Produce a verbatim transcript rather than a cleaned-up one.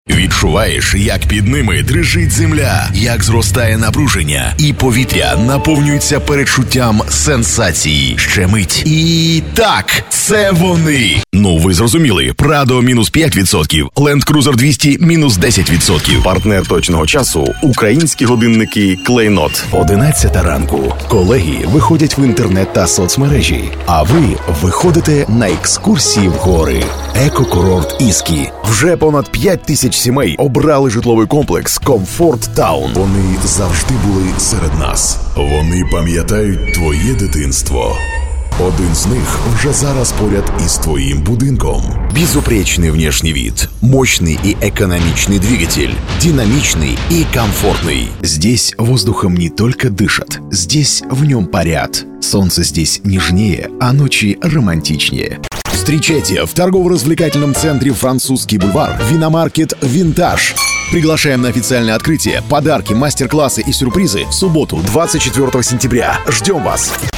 Відчуваєш, як під ними дрижить земля, як зростає напруження, і повітря наповнюється передчуттям сенсації. Ще мить. І так, це вони. Ну, ви зрозуміли. Прадо мінус п'ять відсотків, Land Cruiser двісті мінус десять відсотків. Партнер точного часу – українські годинники Клейнот. Одинадцята ранку. Колеги виходять в інтернет та соцмережі, а ви виходите на екскурсії в гори. Екокурорт Іскі. Вже понад п'ять тисяч сімей обрали житловий комплекс Комфорт Таун. Вони завжди були серед нас. Вони пам'ятають твоє дитинство. Один з них вже зараз поряд із твоим будинком. Безупречный внешний вид, мощный и экономичный двигатель, динамичный и комфортный. Здесь воздухом не только дышат, здесь в нем парят. Солнце здесь нежнее, а ночи романтичнее. Встречайте в торгово-развлекательном центре «Французский бульвар» виномаркет «Винтаж». Приглашаем на официальное открытие, подарки, мастер-классы и сюрпризы в субботу, двадцать четвёртого сентября. Ждем вас!